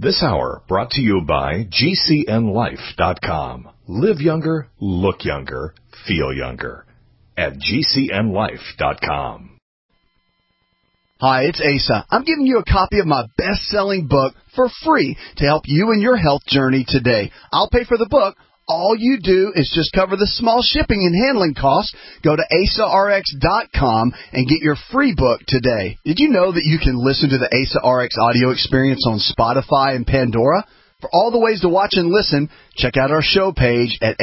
This hour brought to you by GCNLife.com. Live younger, look younger, feel younger at GCNLife.com. Hi, it's Asa. I'm giving you a copy of my best-selling book for free to help you in your health journey today. I'll pay for the book. All you do is just cover the small shipping and handling costs. Go to AsaRx.com and get your free book today. Did you know that you can listen to the Asa RX audio experience on Spotify and Pandora? For all the ways to watch and listen, check out our show page at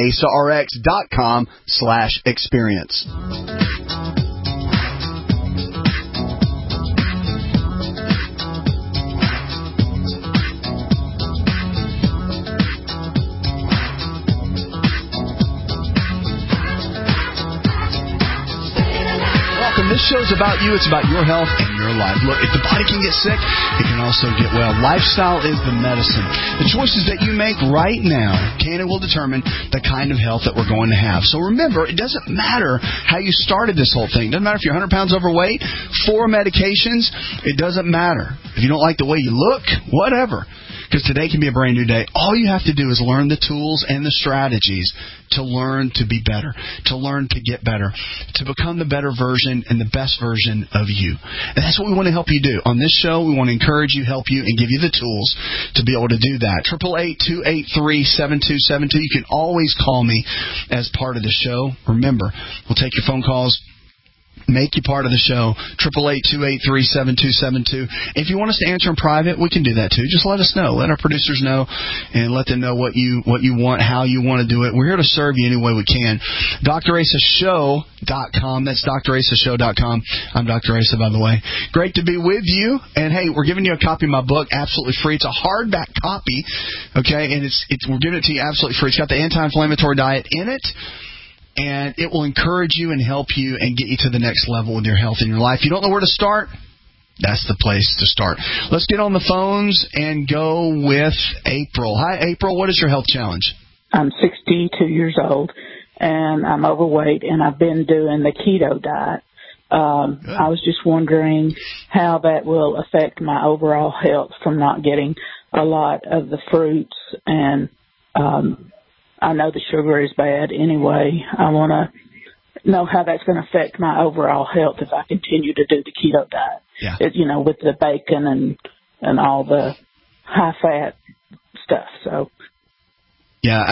AsaRx.com/experience. This show's about you. It's about your health and your life. Look, if the body can get sick, it can also get well. Lifestyle is the medicine. The choices that you make right now can and will determine the kind of health that we're going to have. So remember, it doesn't matter how you started this whole thing. It doesn't matter if you're 100 pounds overweight, 4 medications. It doesn't matter. If you don't like the way you look, whatever. Because today can be a brand new day. All you have to do is learn the tools and the strategies to learn to be better, to learn to get better, to become the better version and the best version of you. And that's what we want to help you do. On this show, we want to encourage you, help you, and give you the tools to be able to do that. 888-283-7272. You can always call me as part of the show. Remember, we'll take your phone calls. Make you part of the show, 888-283-7272. If you want us to answer in private, we can do that too. Just let us know. Let our producers know and let them know what you want, how you want to do it. We're here to serve you any way we can. DrAsaShow.com. That's DrAsaShow.com. I'm Dr. Asa, by the way. Great to be with you. And, hey, we're giving you a copy of my book absolutely free. It's a hardback copy, okay, and we're giving it to you absolutely free. It's got the anti-inflammatory diet in it. And it will encourage you and help you and get you to the next level with your health in your life. If you don't know where to start, that's the place to start. Let's get on the phones and go with April. Hi, April. What is your health challenge? I'm 62 years old, and I'm overweight, and I've been doing the keto diet. I was just wondering how that will affect my overall health from not getting a lot of the fruits, and I know the sugar is bad anyway. I want to know how that's going to affect my overall health if I continue to do the keto diet. Yeah. With the bacon and all the high-fat stuff. So. Yeah,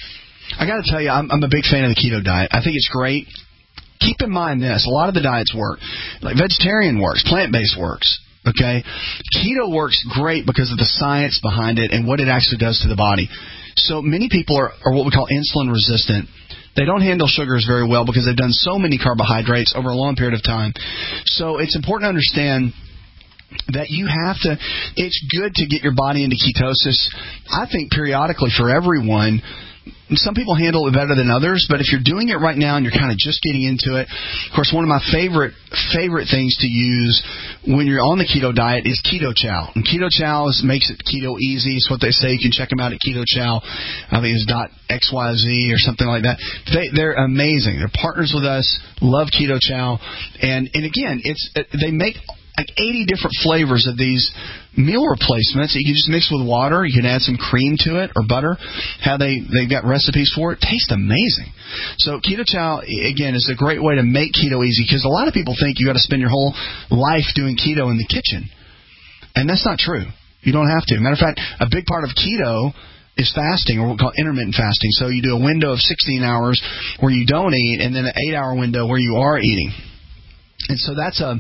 I got to tell you, I'm a big fan of the keto diet. I think it's great. Keep in mind this. A lot of the diets work. Like vegetarian works. Plant-based works. Okay? Keto works great because of the science behind it and what it actually does to the body. So many people are what we call insulin resistant. They don't handle sugars very well because they've done so many carbohydrates over a long period of time. So it's important to understand that you have to, it's good to get your body into ketosis, I think periodically for everyone. Some people handle it better than others, but if you're doing it right now and you're kind of just getting into it, of course, one of my favorite things to use when you're on the keto diet is Keto Chow. And Keto Chow makes it keto easy. It's what they say. You can check them out at Keto Chow. I think it's .xyz or something like that. They're amazing. They're partners with us. Love Keto Chow. And again, they make like 80 different flavors of these meal replacements that you can just mix with water. You can add some cream to it or butter. How they've got recipes for it. Tastes amazing. So Keto Chow, again, is a great way to make keto easy because a lot of people think you got to spend your whole life doing keto in the kitchen. And that's not true. You don't have to. Matter of fact, a big part of keto is fasting, or what we call intermittent fasting. So you do a window of 16 hours where you don't eat and then an 8-hour window where you are eating. And so that's a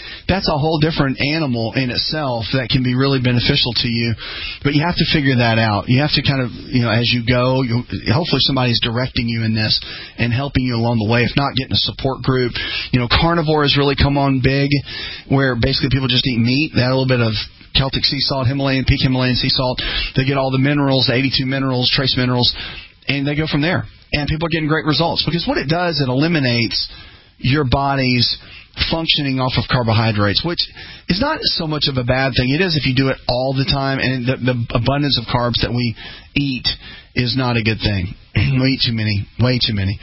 whole different animal in itself that can be really beneficial to you. But you have to figure that out. You have to kind of, as you go, hopefully somebody's directing you in this and helping you along the way. If not, getting a support group. Carnivore has really come on big, where basically people just eat meat. They add a little bit of Celtic sea salt, peak Himalayan sea salt. They get all the minerals, 82 minerals, trace minerals, and they go from there. And people are getting great results because what it does, it eliminates your body's functioning off of carbohydrates, which is not so much of a bad thing. It is if you do it all the time, and the abundance of carbs that we eat is not a good thing. We eat too many, way too many.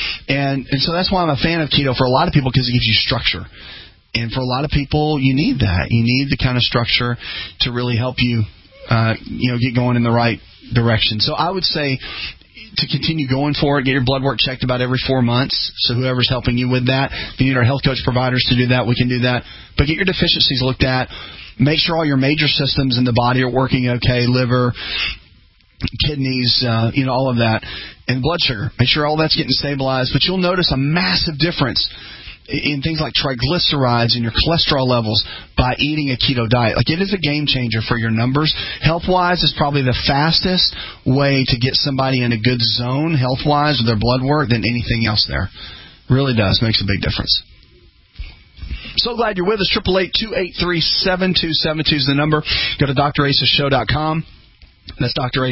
And so that's why I'm a fan of keto for a lot of people, because it gives you structure. And for a lot of people, you need that. You need the kind of structure to really help you get going in the right direction. So I would say to continue going for it, get your blood work checked about every 4 months. So whoever's helping you with that, if you need our health coach providers to do that, we can do that. But get your deficiencies looked at. Make sure all your major systems in the body are working okay, liver, kidneys, all of that, and blood sugar. Make sure all that's getting stabilized. But you'll notice a massive difference in things like triglycerides and your cholesterol levels by eating a keto diet. Like, it is a game changer for your numbers. Health-wise, is probably the fastest way to get somebody in a good zone health-wise with their blood work than anything else there. Really does. Makes a big difference. So glad you're with us. 888-283-7272 is the number. Go to drasashow.com. That's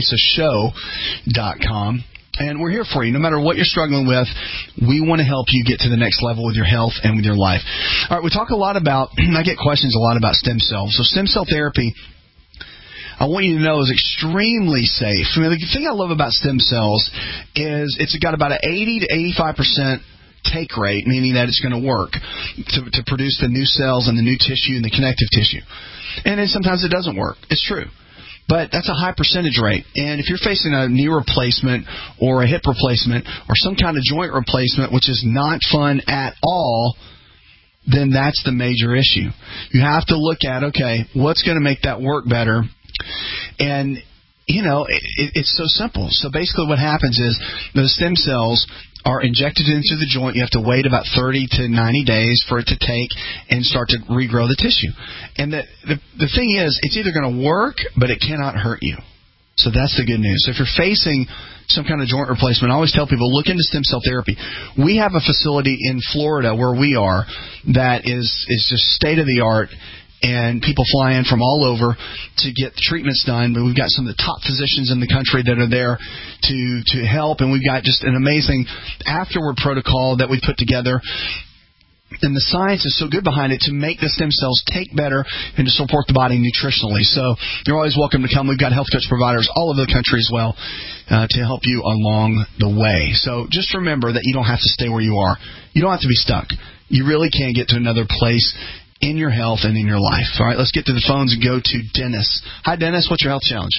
drasashow.com. And we're here for you. No matter what you're struggling with, we want to help you get to the next level with your health and with your life. All right, we talk a lot about, I get questions a lot about stem cells. So stem cell therapy, I want you to know, is extremely safe. I mean, the thing I love about stem cells is it's got about an 80 to 85% take rate, meaning that it's going to work to produce the new cells and the new tissue and the connective tissue. And then sometimes it doesn't work. It's true. But that's a high percentage rate. And if you're facing a knee replacement or a hip replacement or some kind of joint replacement, which is not fun at all, then that's the major issue. You have to look at, okay, what's going to make that work better? And, it's so simple. So basically what happens is those stem cells are injected into the joint. You have to wait about 30 to 90 days for it to take and start to regrow the tissue. And the thing is, it's either going to work, but it cannot hurt you. So that's the good news. So if you're facing some kind of joint replacement, I always tell people, look into stem cell therapy. We have a facility in Florida where we are that is just state-of-the-art, and people fly in from all over to get treatments done. But we've got some of the top physicians in the country that are there to help, and we've got just an amazing afterward protocol that we put together. And the science is so good behind it to make the stem cells take better and to support the body nutritionally. So you're always welcome to come. We've got health coach providers all over the country as well to help you along the way. So just remember that you don't have to stay where you are. You don't have to be stuck. You really can get to another place in your health and in your life. All right, let's get to the phones and go to Dennis. Hi, Dennis. What's your health challenge?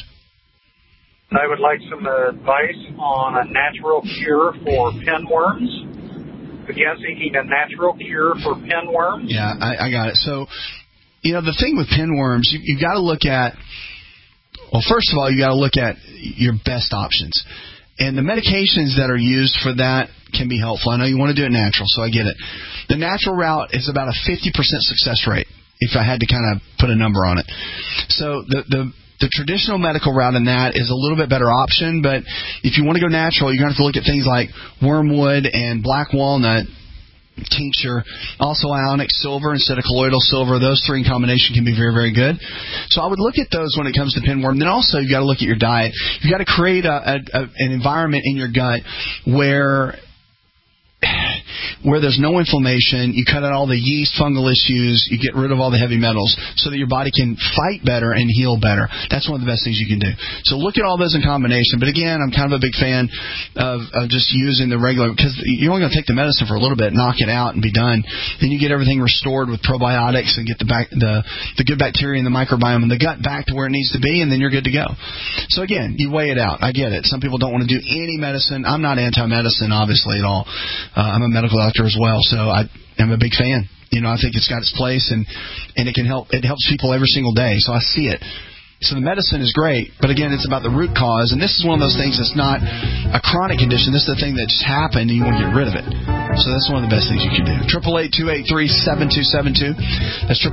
I would like some advice on a natural cure for pinworms. Again, seeking a natural cure for pinworms. Yeah, I got it. So, the thing with pinworms, you've got to look at, well, first of all, you got to look at your best options. And the medications that are used for that can be helpful. I know you want to do it natural, so I get it. The natural route is about a 50% success rate, if I had to kind of put a number on it. So the traditional medical route in that is a little bit better option, but if you want to go natural, you're going to have to look at things like wormwood and black walnut tincture, also ionic silver instead of colloidal silver. Those three in combination can be very, very good. So I would look at those when it comes to pinworm. Then also you've got to look at your diet. You've got to create an environment in your gut where there's no inflammation. You cut out all the yeast, fungal issues. You get rid of all the heavy metals so that your body can fight better and heal better. That's one of the best things you can do. So look at all those in combination. But again, I'm kind of a big fan of just using the regular, because you're only going to take the medicine for a little bit, knock it out, and be done. Then you get everything restored with probiotics and get the good bacteria in the microbiome and the gut back to where it needs to be, and then you're good to go. So again, you weigh it out. I get it. Some people don't want to do any medicine. I'm not anti-medicine, obviously, at all. I'm a medical doctor as well, so I am a big fan. I think it's got its place, and it can help. It helps people every single day, so I see it. So the medicine is great, but again, it's about the root cause, and this is one of those things that's not a chronic condition. This is the thing that just happened, and you want to get rid of it. So that's one of the best things you can do. 888-283-7272. That's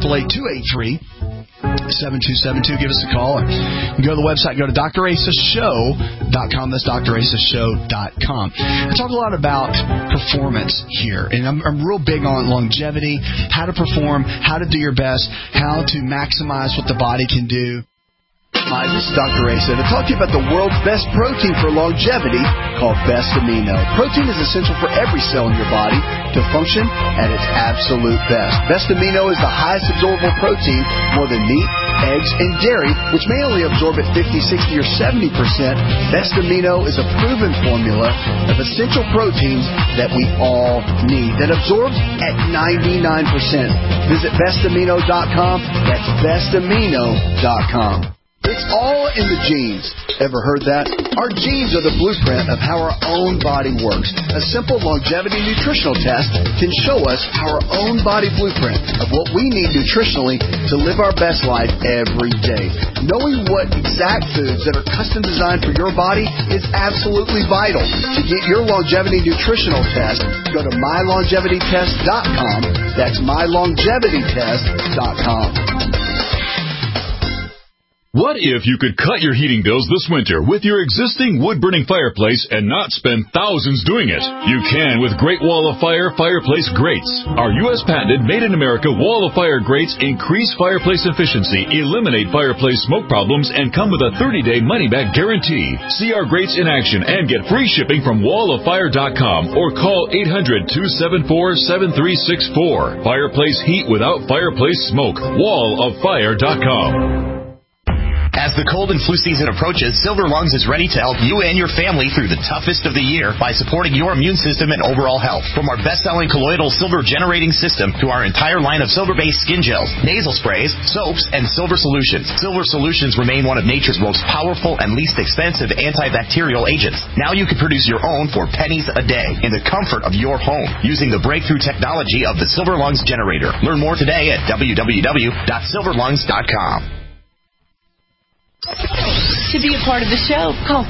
888-283-7272. Give us a call. You can go to the website, go to drasashow.com. That's drasashow.com. I talk a lot about performance here, and I'm real big on longevity, how to perform, how to do your best, how to maximize what the body can do. Hi, this is Dr. Asa to talk to you about the world's best protein for longevity called Best Amino. Protein is essential for every cell in your body to function at its absolute best. Best Amino is the highest absorbable protein, more than meat, eggs, and dairy, which may only absorb at 50, 60, or 70%. Best Amino is a proven formula of essential proteins that we all need that absorbs at 99%. Visit bestamino.com. That's bestamino.com. It's all in the genes. Ever heard that? Our genes are the blueprint of how our own body works. A simple longevity nutritional test can show us our own body blueprint of what we need nutritionally to live our best life every day. Knowing what exact foods that are custom designed for your body is absolutely vital. To get your longevity nutritional test, go to mylongevitytest.com. That's mylongevitytest.com. What if you could cut your heating bills this winter with your existing wood-burning fireplace and not spend thousands doing it? You can with Great Wall of Fire fireplace grates. Our U.S. patented, made-in-America Wall of Fire grates increase fireplace efficiency, eliminate fireplace smoke problems, and come with a 30-day money-back guarantee. See our grates in action and get free shipping from walloffire.com or call 800-274-7364. Fireplace heat without fireplace smoke. walloffire.com. As the cold and flu season approaches, Silver Lungs is ready to help you and your family through the toughest of the year by supporting your immune system and overall health. From our best-selling colloidal silver generating system to our entire line of silver-based skin gels, nasal sprays, soaps, and silver solutions. Silver solutions remain one of nature's most powerful and least expensive antibacterial agents. Now you can produce your own for pennies a day in the comfort of your home using the breakthrough technology of the Silver Lungs generator. Learn more today at www.silverlungs.com. To be a part of the show, call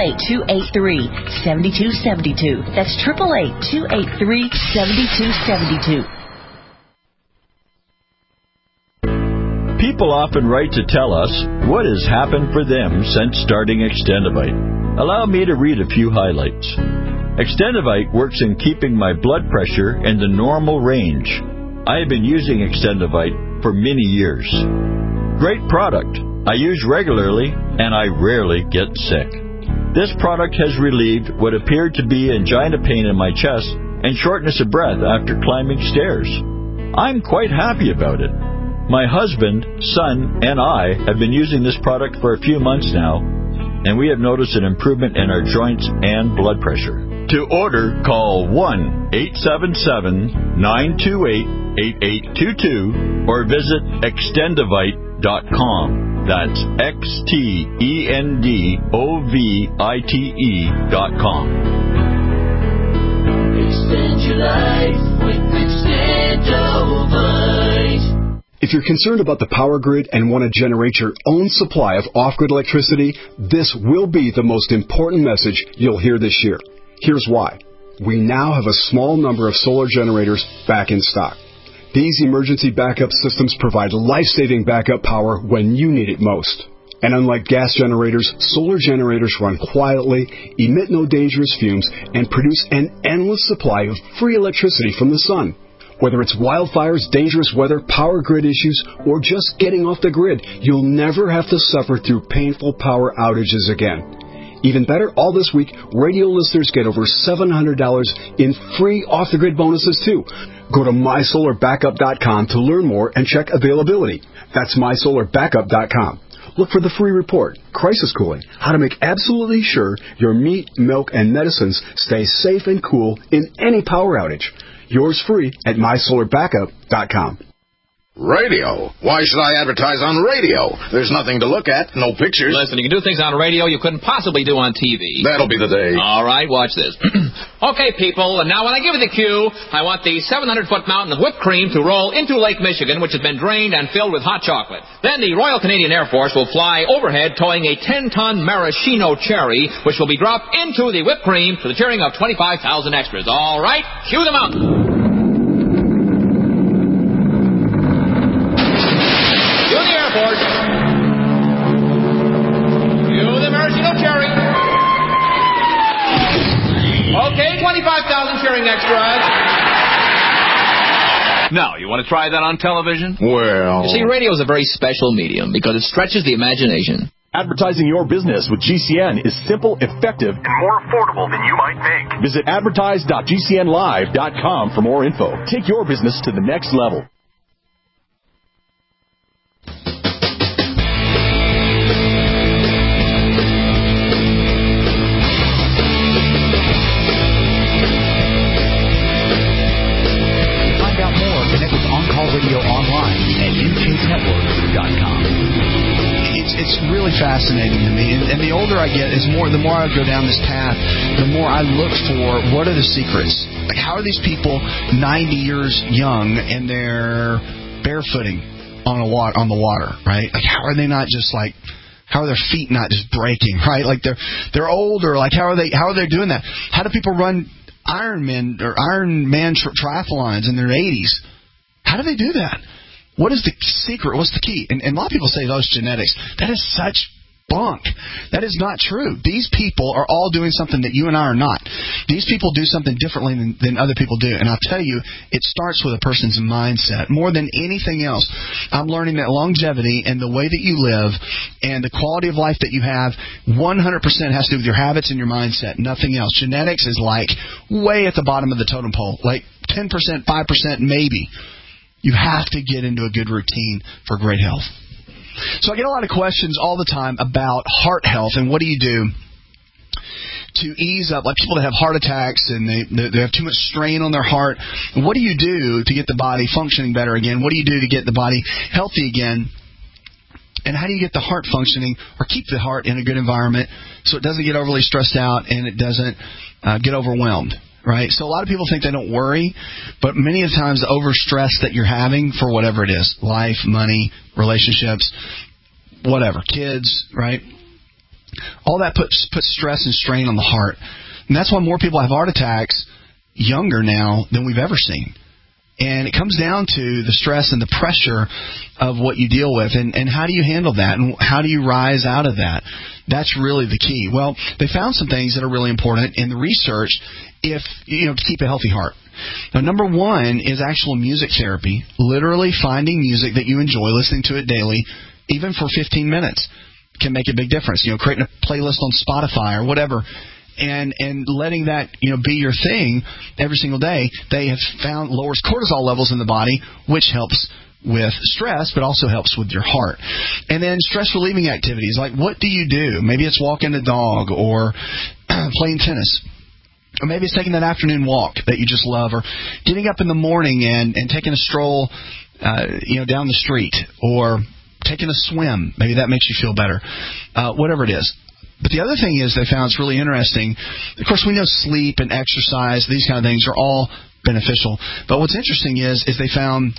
888-283-7272. That's 888-283-7272. People often write to tell us what has happened for them since starting Extendivite. Allow me to read a few highlights. Extendivite works in keeping my blood pressure in the normal range. I have been using Extendivite for many years. Great product. I use regularly, and I rarely get sick. This product has relieved what appeared to be angina pain in my chest and shortness of breath after climbing stairs. I'm quite happy about it. My husband, son, and I have been using this product for a few months now, and we have noticed an improvement in our joints and blood pressure. To order, call 1-877-928-8822 or visit Extendivite.com. That's Extendovite.com. Extend your life with Extendovite. If you're concerned about the power grid and want to generate your own supply of off-grid electricity, this will be the most important message you'll hear this year. Here's why. We now have a small number of solar generators back in stock. These emergency backup systems provide life-saving backup power when you need it most. And unlike gas generators, solar generators run quietly, emit no dangerous fumes, and produce an endless supply of free electricity from the sun. Whether it's wildfires, dangerous weather, power grid issues, or just getting off the grid, you'll never have to suffer through painful power outages again. Even better, all this week, radio listeners get over $700 in free off-the-grid bonuses, too. Go to mysolarbackup.com to learn more and check availability. That's mysolarbackup.com. Look for the free report, Crisis Cooling, how to make absolutely sure your meat, milk, and medicines stay safe and cool in any power outage. Yours free at mysolarbackup.com. Radio? Why should I advertise on radio? There's nothing to look at, no pictures. Listen, you can do things on radio you couldn't possibly do on TV. That'll be the day. All right, watch this. Okay, people, and now when I give you the cue, I want the 700-foot mountain of whipped cream to roll into Lake Michigan, which has been drained and filled with hot chocolate. Then the Royal Canadian Air Force will fly overhead towing a 10-ton maraschino cherry, which will be dropped into the whipped cream to the cheering of 25,000 extras. All right, cue the mountain. Okay, 25,000 cheering extras. Now, you want to try that on television? Well... You see, radio is a very special medium because it stretches the imagination. Advertising your business with GCN is simple, effective, and more affordable than you might think. Visit advertise.gcnlive.com for more info. Take your business to the next level. Radio online at newchasenetwork.com. It's really fascinating to me. And the older I get, the more I go down this path, the more I look for what are the secrets. Like, how are these people 90 years young and they're barefooting on the water, right? Like, how are they not just like, how are their feet not just breaking, right? Like, they're older. Like, how are they doing that? How do people run Ironman triathlons in their 80s? How do they do that? What is the secret? What's the key? And a lot of people say, it's genetics. That is such bunk. That is not true. These people are all doing something that you and I are not. These people do something differently than other people do. And I'll tell you, it starts with a person's mindset. More than anything else, I'm learning that longevity and the way that you live and the quality of life that you have 100% has to do with your habits and your mindset, nothing else. Genetics is like way at the bottom of the totem pole, like 10%, 5% maybe. You have to get into a good routine for great health. So I get a lot of questions all the time about heart health and what do you do to ease up, like people that have heart attacks and they have too much strain on their heart. What do you do to get the body functioning better again? What do you do to get the body healthy again? And how do you get the heart functioning or keep the heart in a good environment so it doesn't get overly stressed out and it doesn't get overwhelmed? Right? So a lot of people think they don't worry, but many of the times the overstress that you're having for whatever it is, life, money, relationships, whatever, kids, right? All that puts stress and strain on the heart. And that's why more people have heart attacks younger now than we've ever seen. And it comes down to the stress and the pressure of what you deal with. And how do you handle that? And how do you rise out of that? That's really the key. Well, they found some things that are really important in the research to keep a healthy heart. Now, number one is actual music therapy. Literally finding music that you enjoy, listening to it daily, even for 15 minutes, can make a big difference. Creating a playlist on Spotify or whatever. And letting that be your thing every single day, they have found lowers cortisol levels in the body, which helps with stress, but also helps with your heart. And then stress relieving activities, like what do you do? Maybe it's walking the dog or playing tennis. Or maybe it's taking that afternoon walk that you just love, or getting up in the morning and taking a stroll down the street, or taking a swim. Maybe that makes you feel better. Whatever it is. But the other thing is they found it's really interesting. Of course, we know sleep and exercise, these kind of things are all beneficial. But what's interesting is they found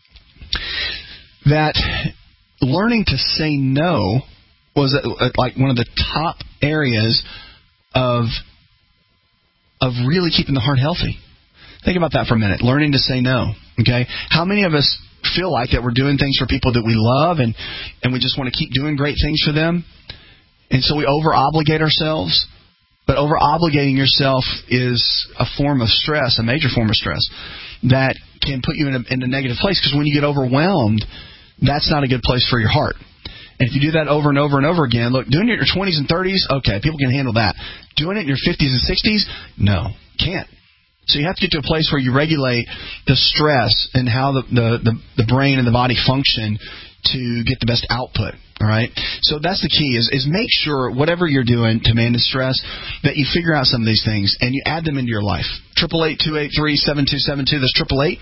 that learning to say no was like one of the top areas of really keeping the heart healthy. Think about that for a minute. Learning to say no. Okay? How many of us feel like that we're doing things for people that we love and we just want to keep doing great things for them? And so we over-obligate ourselves. But over-obligating yourself is a form of stress, a major form of stress, that can put you in a negative place. Because when you get overwhelmed, that's not a good place for your heart. And if you do that over and over and over again, look, doing it in your 20s and 30s, okay, people can handle that. Doing it in your 50s and 60s, no, can't. So you have to get to a place where you regulate the stress and how the brain and the body function to get the best output. All right? So that's the key is make sure whatever you're doing to manage stress that you figure out some of these things and you add them into your life. 888-283-7272. That's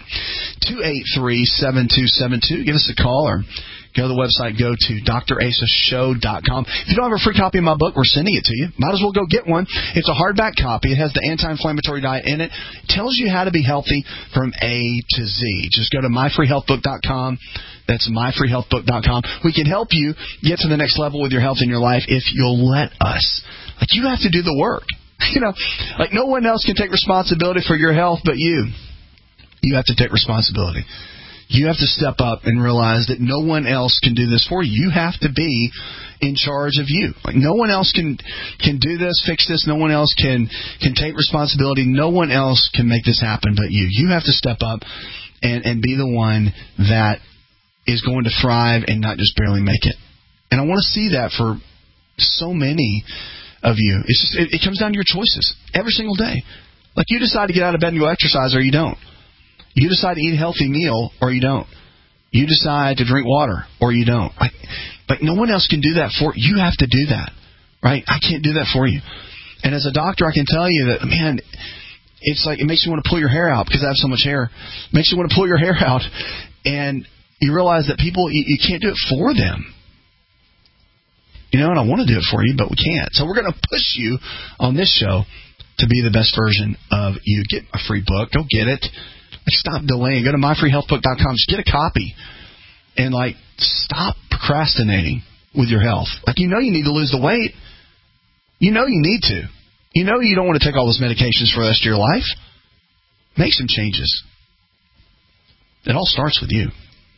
888-283-7272. Give us a call or go to the website. Go to drasashow.com. If you don't have a free copy of my book, we're sending it to you. Might as well go get one. It's a hardback copy. It has the anti-inflammatory diet in it. It tells you how to be healthy from A to Z. Just go to myfreehealthbook.com. That's myfreehealthbook.com. We can help you get to the next level with your health in your life if you'll let us. Like, you have to do the work. Like no one else can take responsibility for your health but you. You have to take responsibility. You have to step up and realize that no one else can do this for you. You have to be in charge of you. Like no one else can do this, fix this. No one else can take responsibility. No one else can make this happen but you. You have to step up and be the one that is going to thrive and not just barely make it. And I want to see that for so many of you. It's just it comes down to your choices every single day. Like you decide to get out of bed and go exercise or you don't. You decide to eat a healthy meal or you don't. You decide to drink water or you don't. Like no one else can do that for you. You have to do that, right? I can't do that for you. And as a doctor, I can tell you that, man, it's like it makes you want to pull your hair out because I have so much hair. It makes you want to pull your hair out, and you realize that people, you can't do it for them. And I want to do it for you, but we can't. So we're going to push you on this show to be the best version of you. Get a free book. Go get it. Stop delaying. Go to myfreehealthbook.com. Just get a copy. And, stop procrastinating with your health. You need to lose the weight. You need to. You don't want to take all those medications for the rest of your life. Make some changes. It all starts with you.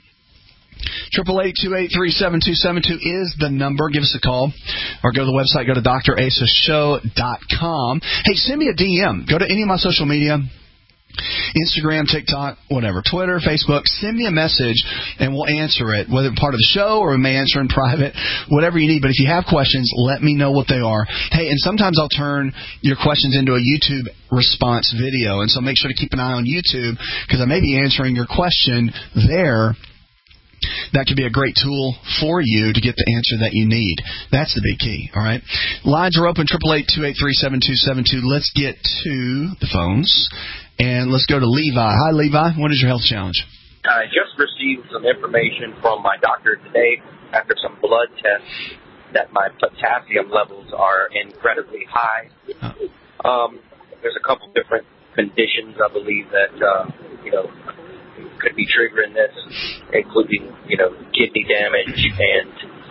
888-283-7272 is the number. Give us a call. Or go to the website. Go to drasashow.com. Hey, send me a DM. Go to any of my social media. Instagram, TikTok, whatever, Twitter, Facebook. Send me a message and we'll answer it, whether part of the show or we may answer in private, whatever you need. But if you have questions, let me know what they are. Hey, and sometimes I'll turn your questions into a YouTube response video. And so make sure to keep an eye on YouTube because I may be answering your question there. That could be a great tool for you to get the answer that you need. That's the big key, all right? Lines are open, 888-283-7272. Let's get to the phones, and let's go to Levi. Hi, Levi. What is your health challenge? I just received some information from my doctor today after some blood tests that my potassium levels are incredibly high. There's a couple different conditions, I believe, that, could be triggering this, including, kidney damage and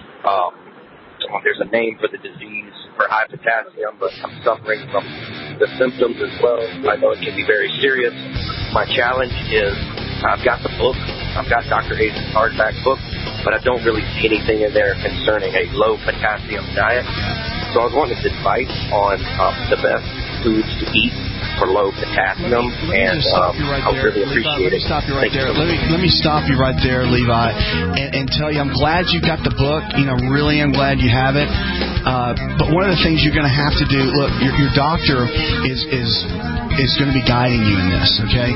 there's a name for the disease for high potassium, but I'm suffering from the symptoms as well. I know it can be very serious. My challenge is I've got the book. I've got Dr. Ace's hardback book, but I don't really see anything in there concerning a low potassium diet. So I was wanting advice on the best foods to eat for low potassium, and I really appreciate it. Let me stop you right there, Levi, and tell you I'm glad you got the book. Really am glad you have it. But one of the things you're going to have to do, look, your doctor is going to be guiding you in this, okay?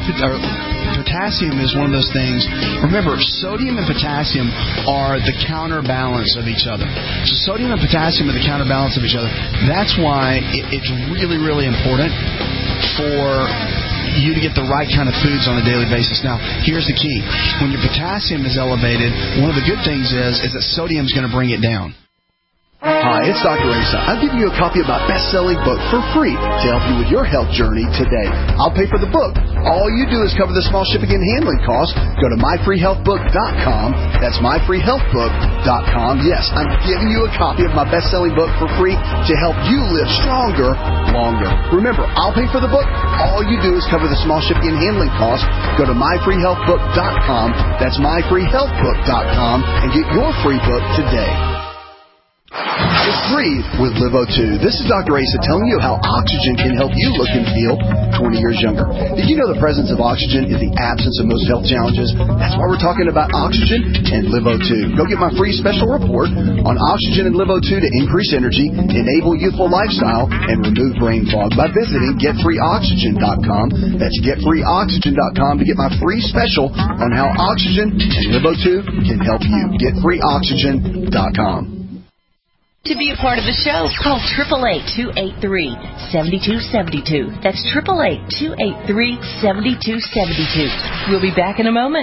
Potassium is one of those things. Remember, sodium and potassium are the counterbalance of each other. So sodium and potassium are the counterbalance of each other. That's why it's really, really important for you to get the right kind of foods on a daily basis. Now, here's the key. When your potassium is elevated, one of the good things is that sodium is going to bring it down. Hi, it's Dr. Asa. I'm giving you a copy of my best-selling book for free to help you with your health journey today. I'll pay for the book. All you do is cover the small shipping and handling costs. Go to myfreehealthbook.com. That's myfreehealthbook.com. Yes, I'm giving you a copy of my best-selling book for free to help you live stronger, longer. Remember, I'll pay for the book. All you do is cover the small shipping and handling costs. Go to myfreehealthbook.com. That's myfreehealthbook.com and get your free book today. Just breathe with LiveO2. This is Dr. Asa telling you how oxygen can help you look and feel 20 years younger. Did you know the presence of oxygen is the absence of most health challenges? That's why we're talking about oxygen and LiveO2. Go get my free special report on oxygen and LiveO2 to increase energy, enable youthful lifestyle, and remove brain fog by visiting getfreeoxygen.com. That's getfreeoxygen.com to get my free special on how oxygen and LiveO2 can help you. Getfreeoxygen.com. To be a part of the show, call 888-283-7272. That's 888-283-7272. We'll be back in a moment.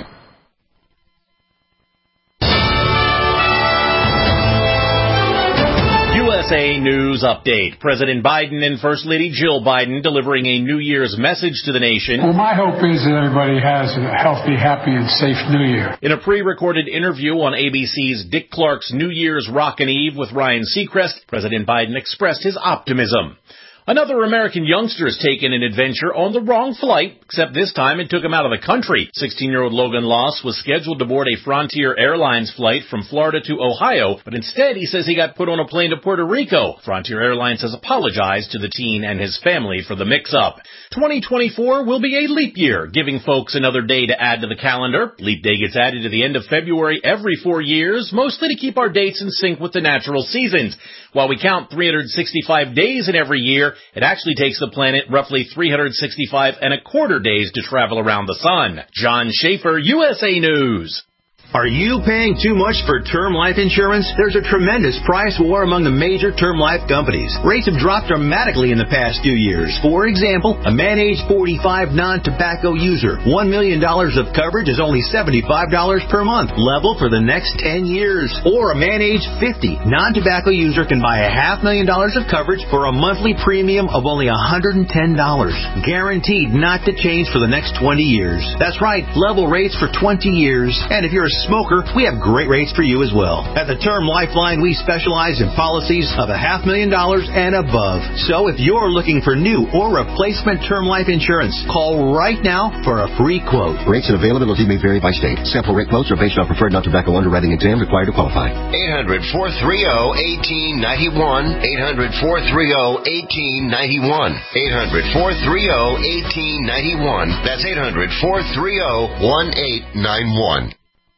USA News Update. President Biden and First Lady Jill Biden delivering a New Year's message to the nation. Well, my hope is that everybody has a healthy, happy, and safe New Year. In a pre-recorded interview on ABC's Dick Clark's New Year's Rockin' Eve with Ryan Seacrest, President Biden expressed his optimism. Another American youngster has taken an adventure on the wrong flight, except this time it took him out of the country. 16-year-old Logan Loss was scheduled to board a Frontier Airlines flight from Florida to Ohio, but instead he says he got put on a plane to Puerto Rico. Frontier Airlines has apologized to the teen and his family for the mix-up. 2024 will be a leap year, giving folks another day to add to the calendar. Leap Day gets added to the end of February every 4 years, mostly to keep our dates in sync with the natural seasons. While we count 365 days in every year, it actually takes the planet roughly 365 and a quarter days to travel around the sun. John Schaefer, USA News. Are you paying too much for term life insurance? There's a tremendous price war among the major term life companies. Rates have dropped dramatically in the past few years. For example, a man age 45 non-tobacco user, $1 million of coverage is only $75 per month, level for the next 10 years. Or a man age 50 non-tobacco user can buy $500,000 of coverage for a monthly premium of only $110, guaranteed not to change for the next 20 years. That's right, level rates for 20 years. And if you're a smoker, we have great rates for you as well. At the Term Lifeline, we specialize in policies of $500,000 and above. So if you're looking for new or replacement term life insurance, call right now for a free quote. Rates and availability may vary by state. Sample rate quotes are based on preferred non-tobacco underwriting exam required to qualify. 800-430-1891. 800-430-1891. 800-430-1891. That's 800-430-1891.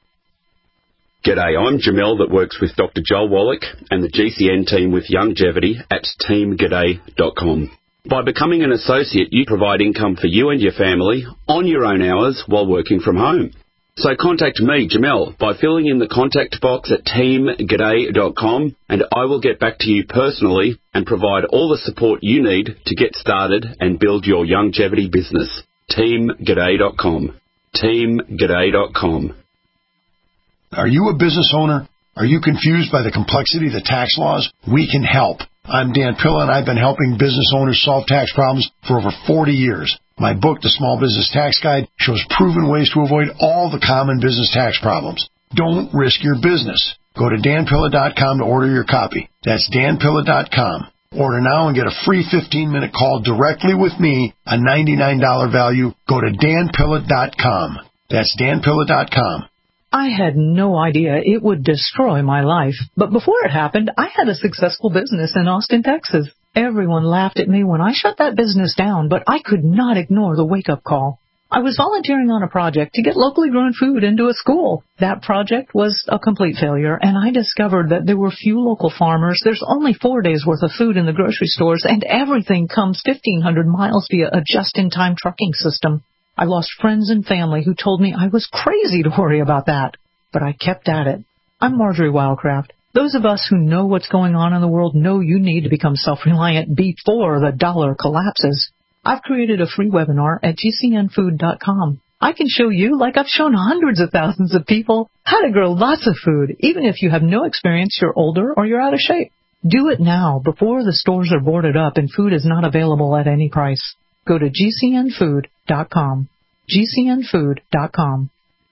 G'day, I'm Jamel that works with Dr. Joel Wallach and the GCN team with Longevity at teamg'day.com. By becoming an associate, you provide income for you and your family on your own hours while working from home. So contact me, Jamel, by filling in the contact box at teamg'day.com, and I will get back to you personally and provide all the support you need to get started and build your longevity business. teamg'day.com. teamg'day.com. Are you a business owner? Are you confused by the complexity of the tax laws? We can help. I'm Dan Pilla, and I've been helping business owners solve tax problems for over 40 years. My book, The Small Business Tax Guide, shows proven ways to avoid all the common business tax problems. Don't risk your business. Go to danpilla.com to order your copy. That's danpilla.com. Order now and get a free 15-minute call directly with me, a $99 value. Go to danpilla.com. That's danpilla.com. I had no idea it would destroy my life. But before it happened, I had a successful business in Austin, Texas. Everyone laughed at me when I shut that business down, but I could not ignore the wake-up call. I was volunteering on a project to get locally grown food into a school. That project was a complete failure, and I discovered that there were few local farmers. There's only 4 days' worth of food in the grocery stores, and everything comes 1,500 miles via a just-in-time trucking system. I lost friends and family who told me I was crazy to worry about that. But I kept at it. I'm Marjorie Wildcraft. Those of us who know what's going on in the world know you need to become self-reliant before the dollar collapses. I've created a free webinar at gcnfood.com. I can show you, like I've shown hundreds of thousands of people, how to grow lots of food, even if you have no experience, you're older, or you're out of shape. Do it now, before the stores are boarded up and food is not available at any price. Go to gcnfood.com. gcnfood.com.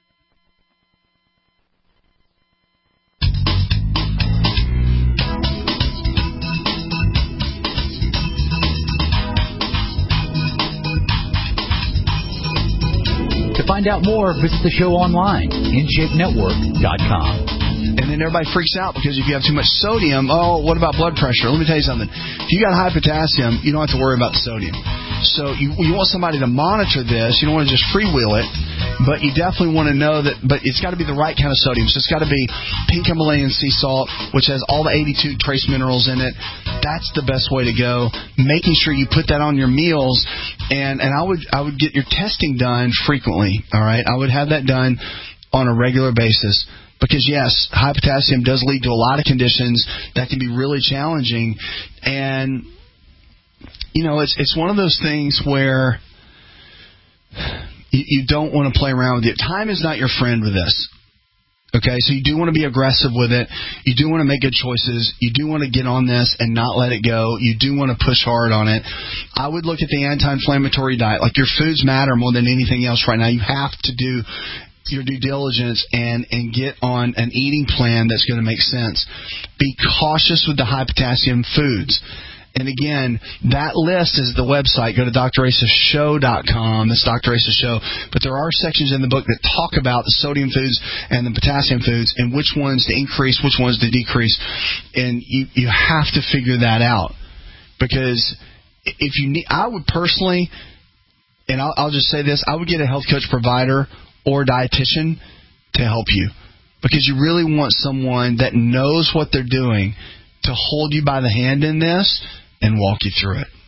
To find out more, visit the show online, InShapeNetwork.com. And then everybody freaks out because if you have too much sodium, oh, what about blood pressure? Let me tell you something. If you got high potassium, you don't have to worry about the sodium. So you want somebody to monitor this. You don't want to just freewheel it, but you definitely want to know that. But it's got to be the right kind of sodium. So it's got to be pink Himalayan sea salt, which has all the 82 trace minerals in it. That's the best way to go. Making sure you put that on your meals, and I would get your testing done frequently. All right, I would have that done on a regular basis. Because, yes, high potassium does lead to a lot of conditions that can be really challenging. And, you know, it's one of those things where you don't want to play around with it. Time is not your friend with this. Okay, so you do want to be aggressive with it. You do want to make good choices. You do want to get on this and not let it go. You do want to push hard on it. I would look at the anti-inflammatory diet. Like, your foods matter more than anything else right now. You have to do your due diligence and get on an eating plan that's going to make sense. Be cautious with the high potassium foods. And again, that list is the website. Go to draceshow.com. That's Dr. Asa's Show. But there are sections in the book that talk about the sodium foods and the potassium foods and which ones to increase, which ones to decrease. And you have to figure that out. Because if you need, I would personally, and I'll just say this, I would get a health coach provider or dietitian to help you, because you really want someone that knows what they're doing to hold you by the hand in this and walk you through it.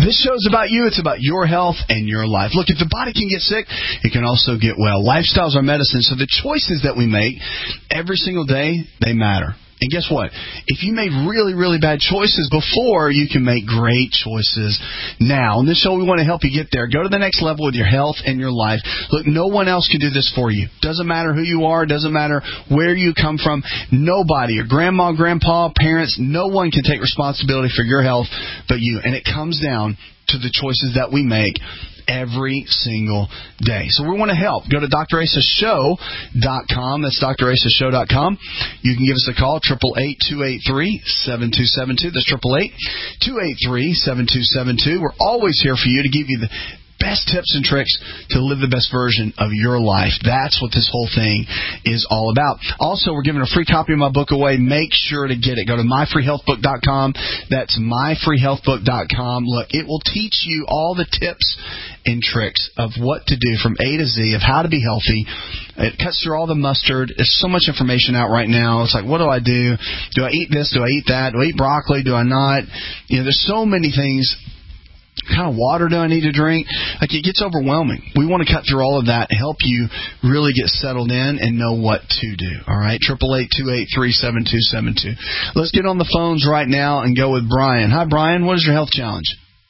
This show's about you. It's about your health and your life. Look, if the body can get sick, it can also get well. Lifestyles are medicine, so the choices that we make every single day, they matter. And guess what? If you made really, really bad choices before, you can make great choices now. On this show, we want to help you get there. Go to the next level with your health and your life. Look, no one else can do this for you. Doesn't matter who you are. Doesn't matter where you come from. Nobody, your grandma, grandpa, parents, no one can take responsibility for your health but you. And it comes down to the choices that we make every single day. So we want to help. Go to drasashow.com. That's drasashow.com. You can give us a call, 888-283-7272. That's 888-283-7272. We're always here for you to give you the best tips and tricks to live the best version of your life. That's what this whole thing is all about. Also, we're giving a free copy of my book away. Make sure to get it. Go to myfreehealthbook.com. That's myfreehealthbook.com. Look, it will teach you all the tips and tricks of what to do from A to Z, of how to be healthy. It cuts through all the mustard. There's so much information out right now. It's like, what do I do? Do I eat this? Do I eat that? Do I eat broccoli? Do I not? You know, there's so many things. What kind of water do I need to drink? Like, it gets overwhelming. We want to cut through all of that, help you really get settled in and know what to do. All right, 888-283-7272. Let's get on the phones right now and go with Brian. Hi, Brian. What is your health challenge?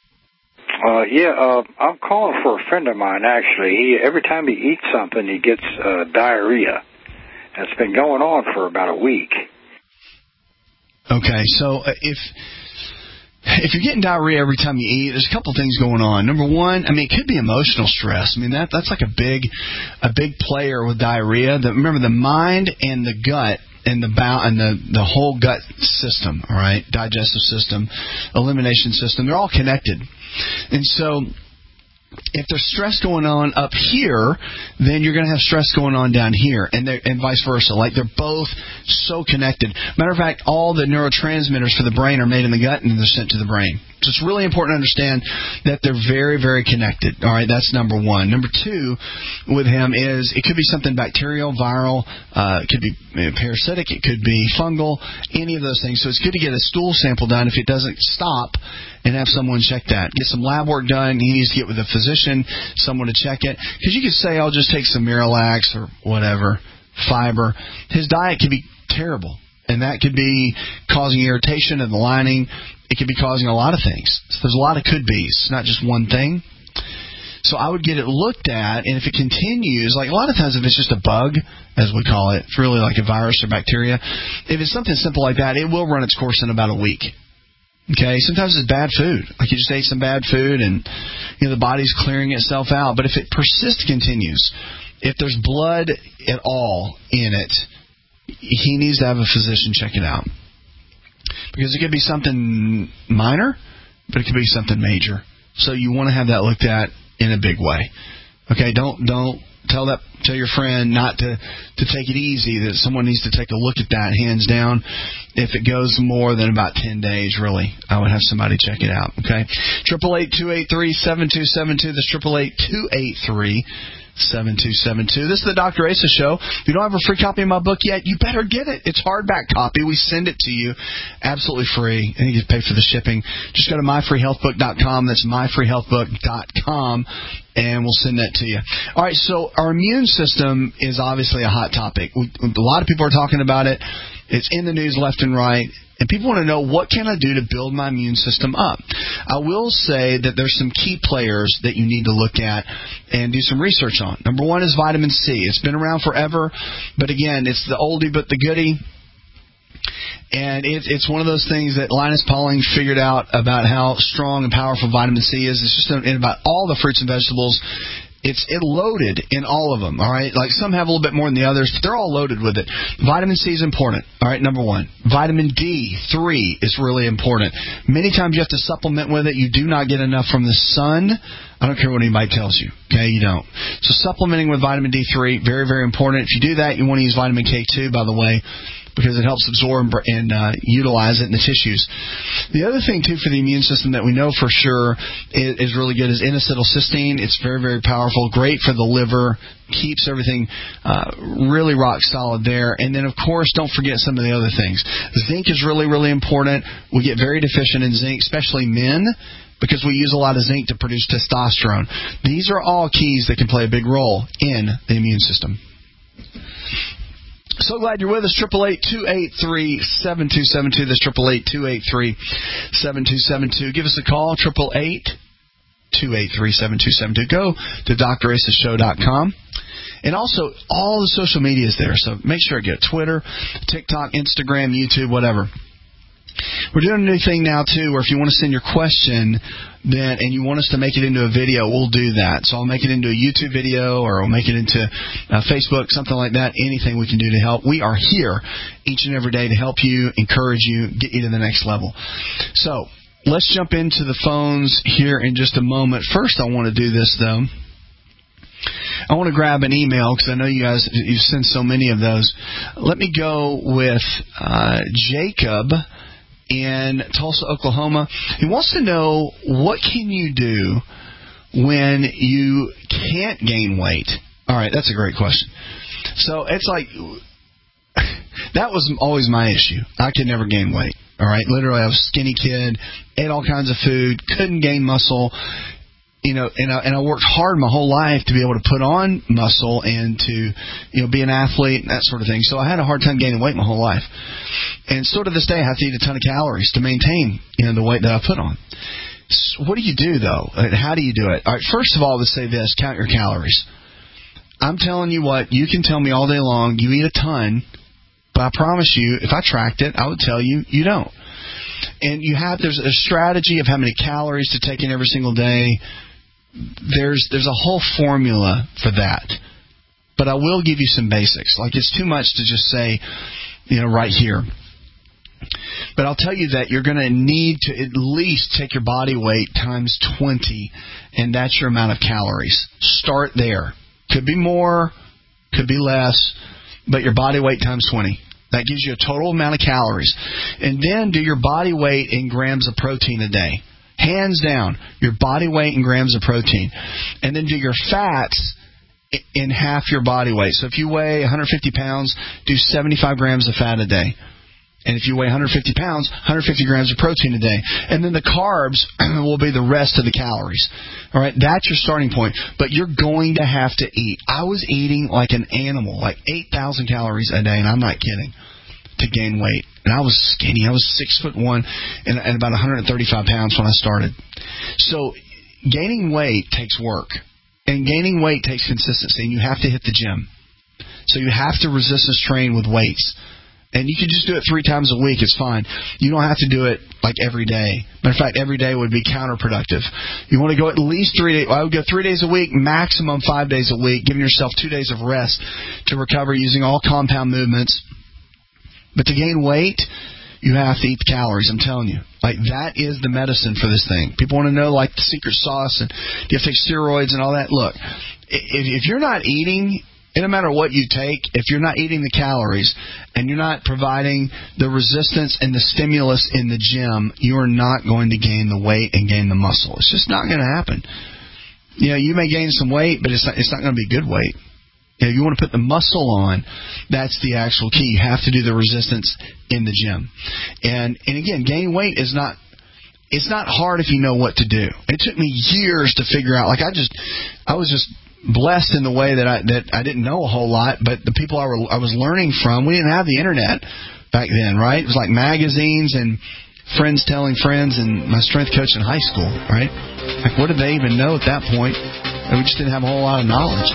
I'm calling for a friend of mine, actually. Every time he eats something, he gets diarrhea. And it's been going on for about a week. Okay, so if you're getting diarrhea every time you eat, there's a couple things going on. Number one, it could be emotional stress. That's like a big player with diarrhea. Remember, the mind and the gut and the bowel and the whole gut system, all right, digestive system, elimination system, they're all connected. And so if there's stress going on up here, then you're going to have stress going on down here, and vice versa. Like, they're both so connected. Matter of fact, all the neurotransmitters for the brain are made in the gut and they're sent to the brain. So it's really important to understand that they're very, very connected. All right, that's number one. Number two with him is it could be something bacterial, viral, it could be parasitic, it could be fungal, any of those things. So it's good to get a stool sample done if it doesn't stop and have someone check that. Get some lab work done. He needs to get with a physician, someone to check it. Because you could say, I'll just take some Miralax or whatever, fiber. His diet could be terrible, and that could be causing irritation in the lining. It could be causing a lot of things. So there's a lot of could-bes, not just one thing. So I would get it looked at, and if it continues, like a lot of times if it's just a bug, as we call it, it's really like a virus or bacteria, if it's something simple like that, it will run its course in about a week. Okay, sometimes it's bad food. Like, you just ate some bad food and the body's clearing itself out. But if it persists, continues, if there's blood at all in it, he needs to have a physician check it out. Because it could be something minor, but it could be something major. So you want to have that looked at in a big way. Okay, don't tell your friend not to take it easy, that someone needs to take a look at that, hands down. If it goes more than about 10 days, really, I would have somebody check it out. Okay, 888-283-7272. That's 888-283-7272. This is the Dr. Asa Show. If you don't have a free copy of my book yet, you better get it. It's hardback copy. We send it to you absolutely free, and you just pay for the shipping. Just go to myfreehealthbook.com. That's myfreehealthbook.com, and we'll send that to you. All right, so our immune system is obviously a hot topic. A lot of people are talking about it. It's in the news left and right. And people want to know, what can I do to build my immune system up? I will say that there's some key players that you need to look at and do some research on. Number one is vitamin C. It's been around forever, but again, it's the oldie but the goodie. And it's one of those things that Linus Pauling figured out about how strong and powerful vitamin C is. It's just in about all the fruits and vegetables. It's loaded in all of them, all right? Like, some have a little bit more than the others, but they're all loaded with it. Vitamin C is important, all right, number one. Vitamin D3 is really important. Many times you have to supplement with it. You do not get enough from the sun. I don't care what anybody tells you, okay? You don't. So supplementing with vitamin D3, very, very important. If you do that, you want to use vitamin K2, by the way. because it helps absorb and utilize it in the tissues. The other thing, too, for the immune system that we know for sure is really good is N-acetylcysteine. It's very, very powerful, great for the liver, keeps everything really rock solid there. And then, of course, don't forget some of the other things. Zinc is really, really important. We get very deficient in zinc, especially men, because we use a lot of zinc to produce testosterone. These are all keys that can play a big role in the immune system. So glad you're with us. 888-283-7272. That's 888-283-7272. Give us a call. 888-283-7272. Go to draceshow.com. And also, all the social media is there. So make sure you get Twitter, TikTok, Instagram, YouTube, whatever. We're doing a new thing now, too, where if you want to send your question and you want us to make it into a video, we'll do that. So I'll make it into a YouTube video or I'll make it into Facebook, something like that, anything we can do to help. We are here each and every day to help you, encourage you, get you to the next level. So let's jump into the phones here in just a moment. First, I want to do this, though. I want to grab an email because I know you guys, you've sent so many of those. Let me go with Jacob in Tulsa, Oklahoma. He wants to know, what can you do when you can't gain weight? All right, that's a great question. So it's like, that was always my issue. I could never gain weight. All right, literally, I was a skinny kid, ate all kinds of food, couldn't gain muscle. You know, and I worked hard my whole life to be able to put on muscle and to, be an athlete and that sort of thing. So I had a hard time gaining weight my whole life. And still to this day, I have to eat a ton of calories to maintain, the weight that I put on. So what do you do, though? How do you do it? All right, first of all, I would say this, count your calories. I'm telling you what, you can tell me all day long, you eat a ton, but I promise you, if I tracked it, I would tell you, you don't. And there's a strategy of how many calories to take in every single day. There's a whole formula for that. But I will give you some basics. Like, it's too much to just say, right here. But I'll tell you that you're going to need to at least take your body weight times 20, and that's your amount of calories. Start there. Could be more, could be less, but your body weight times 20. That gives you a total amount of calories. And then do your body weight in grams of protein a day. Hands down, your body weight in grams of protein. And then do your fats in half your body weight. So if you weigh 150 pounds, do 75 grams of fat a day. And if you weigh 150 pounds, 150 grams of protein a day. And then the carbs will be the rest of the calories. All right, that's your starting point. But you're going to have to eat. I was eating like an animal, like 8,000 calories a day, and I'm not kidding, to gain weight. And I was skinny. I was 6'1" and about 135 pounds when I started. So gaining weight takes work. And gaining weight takes consistency. And you have to hit the gym. So you have to resistance train with weights. And you can just do it 3 times a week. It's fine. You don't have to do it like every day. Matter of fact, every day would be counterproductive. You want to go at least 3 days. I would go 3 days a week, maximum 5 days a week, giving yourself 2 days of rest to recover using all compound movements. But to gain weight, you have to eat the calories, I'm telling you. Like, that is the medicine for this thing. People want to know, like, the secret sauce and do you have to take steroids and all that. Look, if you're not eating, it doesn't matter what you take, if you're not eating the calories and you're not providing the resistance and the stimulus in the gym, you are not going to gain the weight and gain the muscle. It's just not going to happen. You may gain some weight, but it's not going to be good weight. If you want to put the muscle on, that's the actual key. You have to do the resistance in the gym. And again, gaining weight is not, it's not hard if you know what to do. It took me years to figure out. Like, I was just blessed in the way that I didn't know a whole lot, but the people I was learning from, we didn't have the internet back then, right? It was like magazines and friends telling friends and my strength coach in high school, right? Like, what did they even know at that point? And we just didn't have a whole lot of knowledge.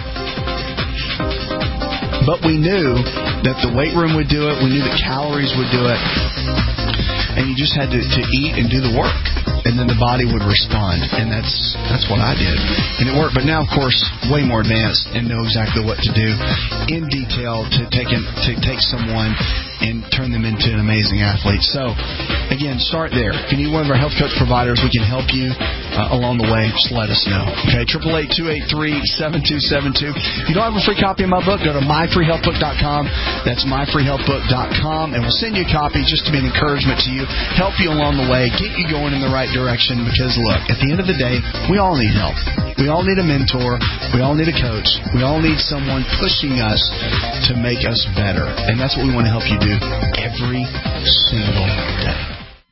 But we knew that the weight room would do it. We knew the calories would do it. And you just had to eat and do the work. And then the body would respond. And that's what I did. And it worked. But now, of course, way more advanced and know exactly what to do in detail to take someone and turn them into an amazing athlete. So Again, start there. If you need one of our health coach providers, we can help you along the way. Just let us know. Okay, 888-283-7272. If you don't have a free copy of my book, go to myfreehealthbook.com. That's myfreehealthbook.com, and we'll send you a copy just to be an encouragement to you, help you along the way, get you going in the right direction, because, look, at the end of the day, we all need help. We all need a mentor. We all need a coach. We all need someone pushing us to make us better. And that's what we want to help you do every single day.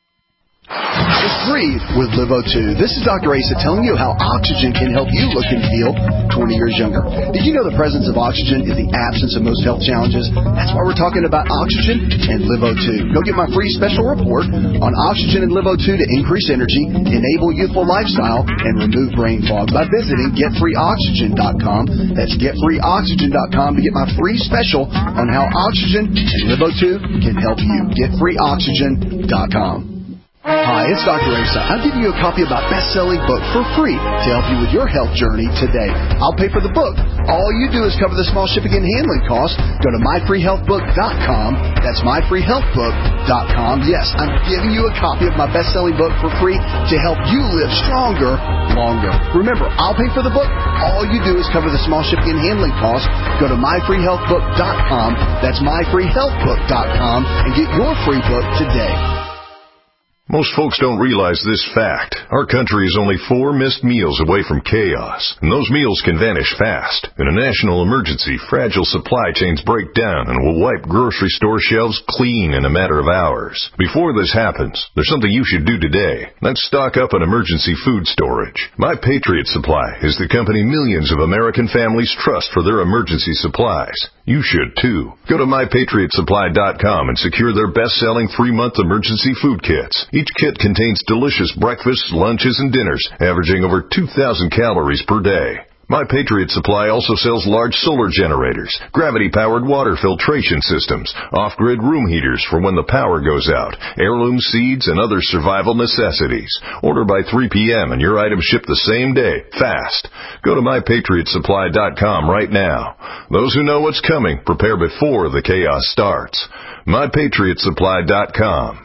It's Breathe with LiveO2. This is Dr. Asa telling you how oxygen can help you look and feel 20 years younger. Did you know the presence of oxygen is the absence of most health challenges? That's why we're talking about oxygen and LiveO2. Go get my free special report on oxygen and LiveO2 to increase energy, enable youthful lifestyle, and remove brain fog by visiting getfreeoxygen.com. That's getfreeoxygen.com to get my free special on how oxygen and LiveO2 can help you. Getfreeoxygen.com. Hi, it's Dr. Asa. I'm giving you a copy of my best-selling book for free to help you with your health journey today. I'll pay for the book. All you do is cover the small shipping and handling costs. Go to myfreehealthbook.com. That's myfreehealthbook.com. Yes, I'm giving you a copy of my best-selling book for free to help you live stronger, longer. Remember, I'll pay for the book. All you do is cover the small shipping and handling costs. Go to myfreehealthbook.com. That's myfreehealthbook.com and get your free book today. Most folks don't realize this fact. Our country is only 4 missed meals away from chaos, and those meals can vanish fast. In a national emergency, fragile supply chains break down and will wipe grocery store shelves clean in a matter of hours. Before this happens, there's something you should do today. Let's stock up on emergency food storage. My Patriot Supply is the company millions of American families trust for their emergency supplies. You should, too. Go to mypatriotsupply.com and secure their best-selling 3-month emergency food kits. Each kit contains delicious breakfasts, lunches, and dinners, averaging over 2,000 calories per day. My Patriot Supply also sells large solar generators, gravity-powered water filtration systems, off-grid room heaters for when the power goes out, heirloom seeds, and other survival necessities. Order by 3 p.m. and your items ship the same day, fast. Go to mypatriotsupply.com right now. Those who know what's coming, prepare before the chaos starts. mypatriotsupply.com.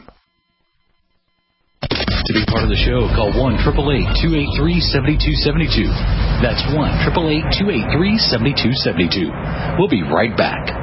To be part of the show, call 1-888-283-7272. That's 1-888-283-7272. We'll be right back.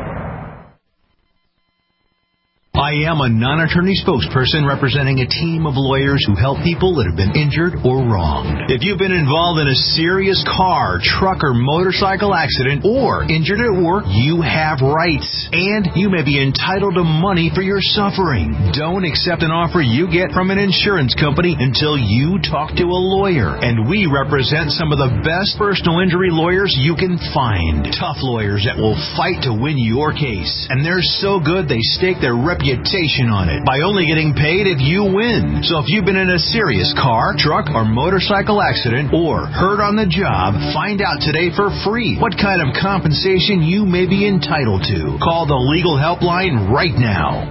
I am a non-attorney spokesperson representing a team of lawyers who help people that have been injured or wronged. If you've been involved in a serious car, truck, or motorcycle accident or injured at work, you have rights, and you may be entitled to money for your suffering. Don't accept an offer you get from an insurance company until you talk to a lawyer, and we represent some of the best personal injury lawyers you can find. Tough lawyers that will fight to win your case, and they're so good they stake their reputation on it by only getting paid if you win. So if you've been in a serious car, truck, or motorcycle accident or hurt on the job, find out today for free what kind of compensation you may be entitled to. Call the legal helpline right now.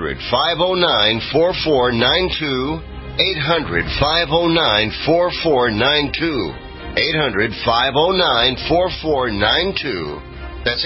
800-509-4492. 800-509-4492. 800-509-4492. That's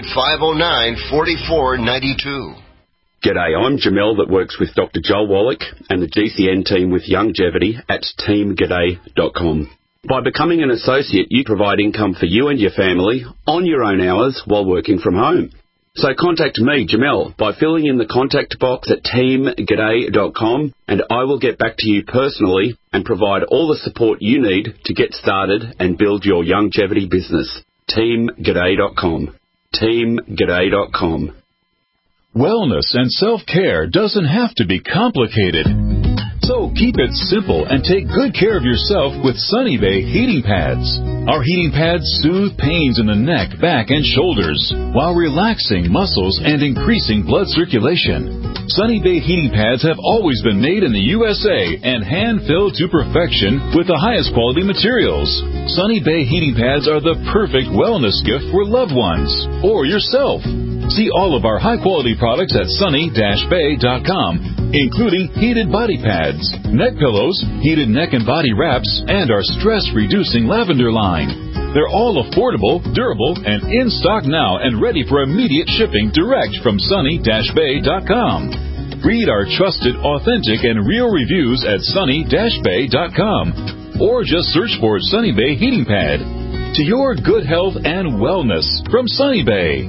800-509-4492. G'day, I'm Jamel that works with Dr. Joel Wallach and the GCN team with Longevity at teamg'day.com. By becoming an associate, you provide income for you and your family on your own hours while working from home. So contact me, Jamel, by filling in the contact box at teamg'day.com, and I will get back to you personally and provide all the support you need to get started and build your longevity business. teamg'day.com. teamg'day.com. Wellness and self-care doesn't have to be complicated. So keep it simple and take good care of yourself with Sunny Bay heating pads. Our heating pads soothe pains in the neck, back, and shoulders while relaxing muscles and increasing blood circulation. Sunny Bay heating pads have always been made in the USA and hand-filled to perfection with the highest quality materials. Sunny Bay heating pads are the perfect wellness gift for loved ones or yourself. See all of our high-quality products at sunny-bay.com, including heated body pads, neck pillows, heated neck and body wraps, and our stress-reducing lavender line. They're all affordable, durable, and in stock now and ready for immediate shipping direct from sunny-bay.com. Read our trusted, authentic, and real reviews at sunny-bay.com or just search for Sunny Bay Heating Pad. To your good health and wellness from Sunny Bay.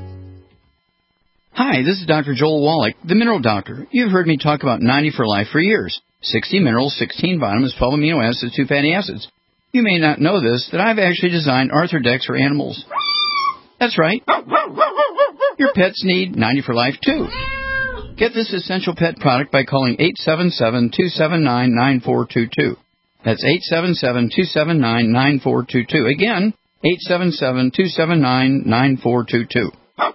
Hi, this is Dr. Joel Wallach, the Mineral Doctor. You've heard me talk about 90 for Life for years. 60 minerals, 16 vitamins, 12 amino acids, 2 fatty acids. You may not know this, that I've actually designed Arthrodex for animals. That's right. Your pets need 90 for Life, too. Get this essential pet product by calling 877-279-9422. That's 877-279-9422. Again, 877-279-9422.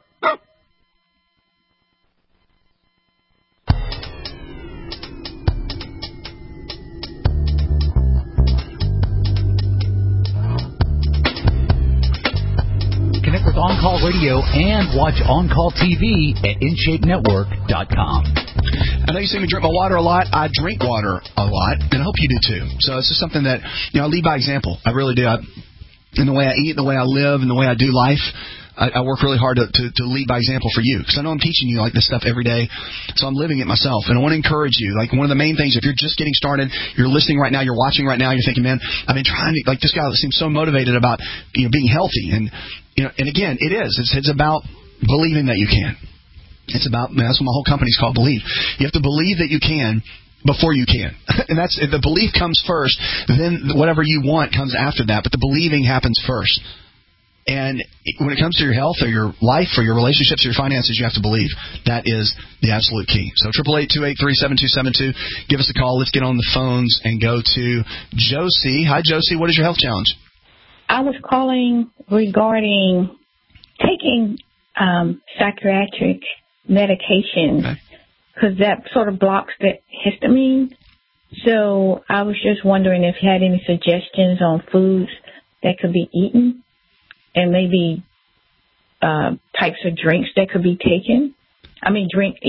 Connect with On Call Radio and watch On Call TV at InShapeNetwork.com. I know you see me drink my water a lot. I drink water a lot, and I hope you do too. So it's just something that, I lead by example. I really do. In the way I eat, the way I live, and the way I do life, I work really hard to lead by example for you, because I know I'm teaching you like this stuff every day, so I'm living it myself. And I want to encourage you. Like, one of the main things, if you're just getting started, you're listening right now, you're watching right now, you're thinking, man, I've been trying to, like, this guy seems so motivated about being healthy, and and again, it is. It's about believing that you can. It's about, that's what my whole company's called, Believe. You have to believe that you can before you can. And that's, the belief comes first, then whatever you want comes after that, but the believing happens first. And when it comes to your health or your life or your relationships or your finances, you have to believe. That is the absolute key. So 888-283-7272. Give us a call. Let's get on the phones and go to Josie. Hi, Josie. What is your health challenge? I was calling regarding taking psychiatric medication, because that sort of blocks the histamine. So I was just wondering if you had any suggestions on foods that could be eaten, and maybe types of drinks that could be taken. I mean,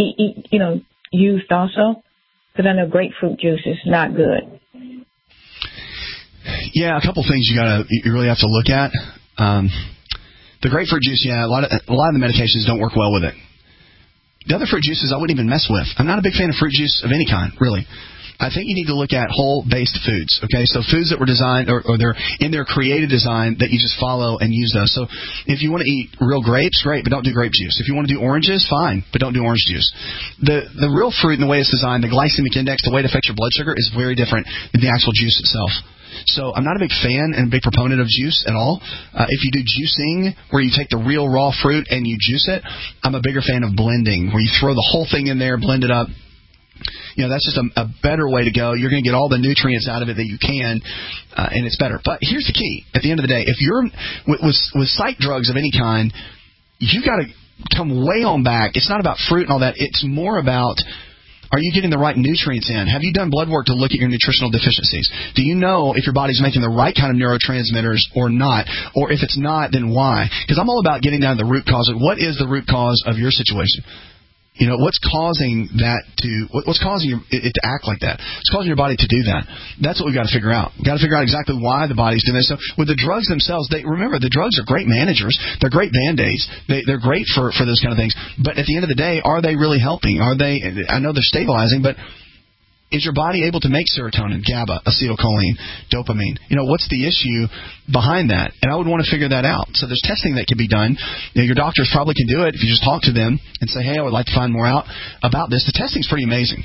used also, because I know grapefruit juice is not good. Yeah, a couple things you really have to look at. The grapefruit juice, a lot of the medications don't work well with it. The other fruit juices I wouldn't even mess with. I'm not a big fan of fruit juice of any kind, really. I think you need to look at whole-based foods, okay? So foods that were designed or they're in their created design that you just follow and use those. So if you want to eat real grapes, great, but don't do grape juice. If you want to do oranges, fine, but don't do orange juice. The real fruit and the way it's designed, the glycemic index, the way it affects your blood sugar is very different than the actual juice itself. So I'm not a big fan and a big proponent of juice at all. If you do juicing, where you take the real raw fruit and you juice it, I'm a bigger fan of blending, where you throw the whole thing in there, blend it up. That's just a better way to go. You're going to get all the nutrients out of it that you can, and it's better. But here's the key. At the end of the day, if you're with psych drugs of any kind, you got to come way on back. It's not about fruit and all that. It's more about, are you getting the right nutrients in? Have you done blood work to look at your nutritional deficiencies? Do you know if your body's making the right kind of neurotransmitters or not? Or if it's not, then why? Because I'm all about getting down to the root cause. What is the root cause of your situation? What's causing what's causing it to act like that? It's causing your body to do that. That's what we've got to figure out. We've got to figure out exactly why the body's doing this. So with the drugs themselves, remember, the drugs are great managers. They're great Band-Aids. They're great for those kind of things. But at the end of the day, are they really helping? I know they're stabilizing, but is your body able to make serotonin, GABA, acetylcholine, dopamine? What's the issue behind that? And I would want to figure that out. So there's testing that can be done. Your doctors probably can do it if you just talk to them and say, hey, I would like to find more out about this. The testing's pretty amazing.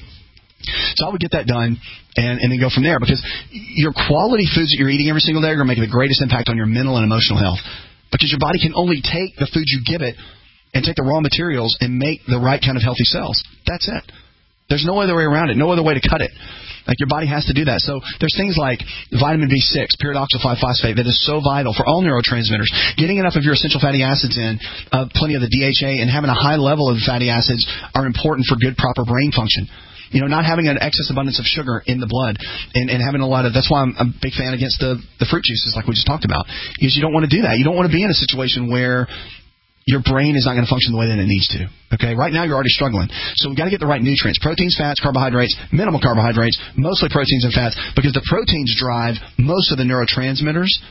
So I would get that done and then go from there, because your quality foods that you're eating every single day are going to make the greatest impact on your mental and emotional health, because your body can only take the food you give it and take the raw materials and make the right kind of healthy cells. That's it. There's no other way around it, no other way to cut it. Like, your body has to do that. So there's things like vitamin B6, pyridoxal 5-phosphate, that is so vital for all neurotransmitters. Getting enough of your essential fatty acids in, plenty of the DHA, and having a high level of fatty acids are important for good, proper brain function. Not having an excess abundance of sugar in the blood and having a lot of, that's why I'm a big fan against the fruit juices like we just talked about, because you don't want to do that. You don't want to be in a situation where your brain is not going to function the way that it needs to. Okay, right now you're already struggling. So we've got to get the right nutrients: proteins, fats, carbohydrates, minimal carbohydrates, mostly proteins and fats, because the proteins drive most of the neurotransmitters,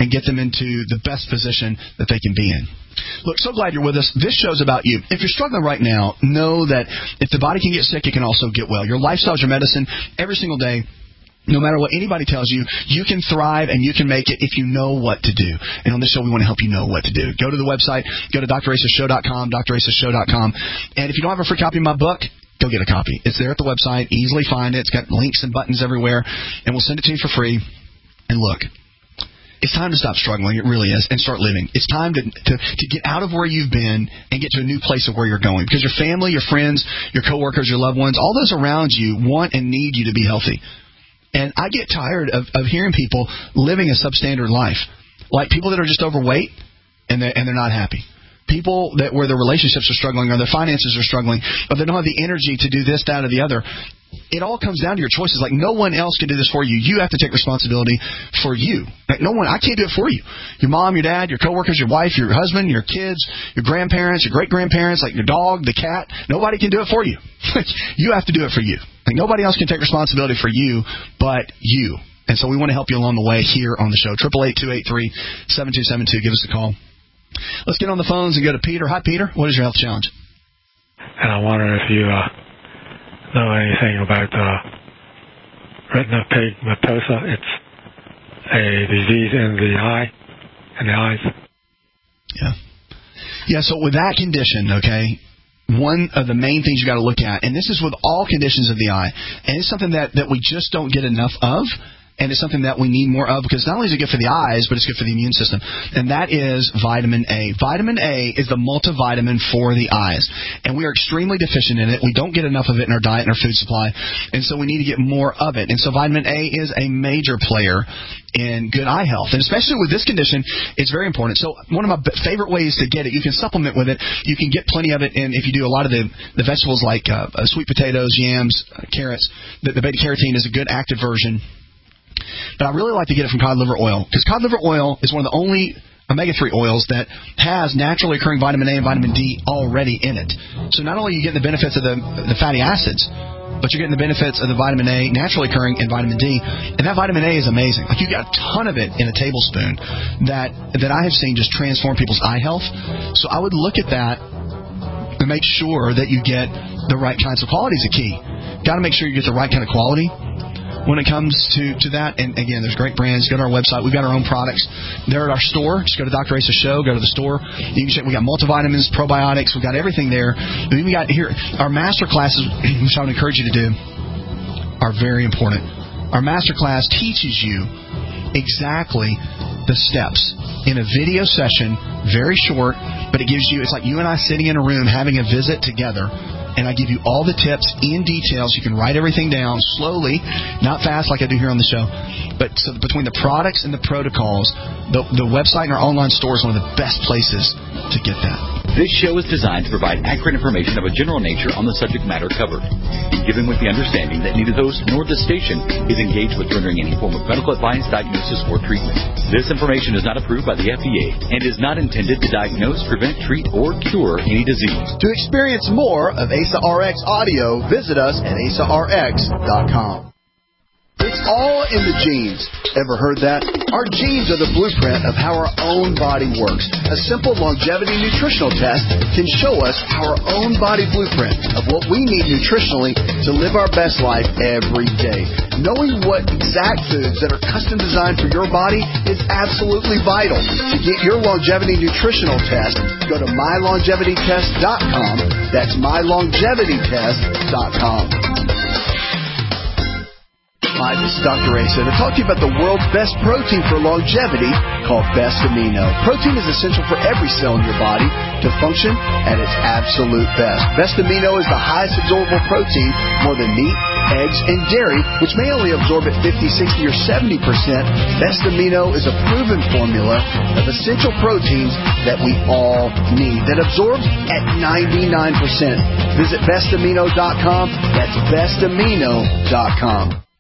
and get them into the best position that they can be in. Look, so glad you're with us. This show's about you. If you're struggling right now, know that if the body can get sick, it can also get well. Your lifestyle is your medicine every single day. No matter what anybody tells you, you can thrive and you can make it if you know what to do. And on this show, we want to help you know what to do. Go to the website. Go to dracessshow.com, dracessshow.com. And if you don't have a free copy of my book, go get a copy. It's there at the website. Easily find it. It's got links and buttons everywhere. And we'll send it to you for free. And look, it's time to stop struggling. It really is. And start living. It's time to get out of where you've been and get to a new place of where you're going. Because your family, your friends, your coworkers, your loved ones, all those around you want and need you to be healthy. And I get tired of hearing people living a substandard life. Like people that are just overweight and they're not happy. People where their relationships are struggling or their finances are struggling, or they don't have the energy to do this, that, or the other. It all comes down to your choices. Like no one else can do this for you. You have to take responsibility for you. Like no one, I can't do it for you. Your mom, your dad, your coworkers, your wife, your husband, your kids, your grandparents, your great-grandparents, like your dog, the cat. Nobody can do it for you. You have to do it for you. Like nobody else can take responsibility for you but you. And so we want to help you along the way here on the show. 888-283-7272. Give us a call. Let's get on the phones and go to Peter. Hi, Peter. What is your health challenge? And I wonder if you know anything about retinopathmatosa. It's a disease in the eyes. Yeah, so with that condition, okay, one of the main things you got to look at, and this is with all conditions of the eye, and it's something that we just don't get enough of. And it's something that we need more of because not only is it good for the eyes, but it's good for the immune system. And that is vitamin A. Vitamin A is the multivitamin for the eyes. And we are extremely deficient in it. We don't get enough of it in our diet and our food supply. And so we need to get more of it. And so vitamin A is a major player in good eye health. And especially with this condition, it's very important. So one of my favorite ways to get it, you can supplement with it. You can get plenty of it. And if you do a lot of the vegetables like sweet potatoes, yams, carrots, the beta-carotene is a good active version. But I really like to get it from cod liver oil because cod liver oil is one of the only omega-3 oils that has naturally occurring vitamin A and vitamin D already in it. So not only are you getting the benefits of the fatty acids, but you're getting the benefits of the vitamin A naturally occurring in vitamin D. And that vitamin A is amazing. Like you got a ton of it in a tablespoon that I have seen just transform people's eye health. So I would look at that and make sure that you get the right kinds of quality is a key. Got to make sure you get the right kind of quality when it comes to that. And again, there's great brands. Go to our website. We've got our own products. They're at our store. Just go to Dr. Asa's Show. Go to the store. You can check. We got multivitamins, probiotics. We've got everything there. We got here our master classes, which I would encourage you to do, are very important. Our master class teaches you exactly the steps in a video session, very short, but it gives you, it's like you and I sitting in a room having a visit together. And I give you all the tips in details. You can write everything down slowly, not fast like I do here on the show. But so between the products and the protocols, the website and our online store is one of the best places to get that. This show is designed to provide accurate information of a general nature on the subject matter covered, and given with the understanding that neither the host nor the station is engaged with rendering any form of medical advice, diagnosis, or treatment. This information is not approved by the FDA and is not intended to diagnose, prevent, treat, or cure any disease. To experience more of Asa RX audio, visit us at asarx.com. It's all in the genes. Ever heard that? Our genes are the blueprint of how our own body works. A simple longevity nutritional test can show us our own body blueprint of what we need nutritionally to live our best life every day. Knowing what exact foods that are custom designed for your body is absolutely vital. To get your longevity nutritional test, go to mylongevitytest.com. That's mylongevitytest.com. Hi, this is Dr. Asa to talk to you about the world's best protein for longevity called Best Amino. Protein is essential for every cell in your body to function at its absolute best. Best Amino is the highest absorbable protein, more than meat, eggs, and dairy, which may only absorb at 50, 60, or 70%. Best Amino is a proven formula of essential proteins that we all need that absorbs at 99%. Visit bestamino.com. That's bestamino.com.